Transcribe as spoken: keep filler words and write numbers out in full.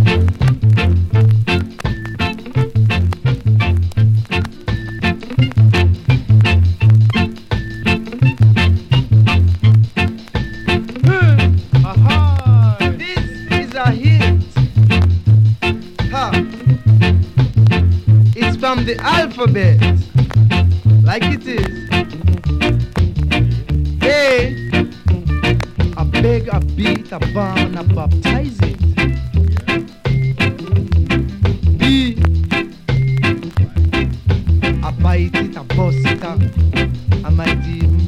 From the alphabet, like it is. A, I beg, I beat, I bomb, and I baptize it. B, I bite it, I bust it, I, I might even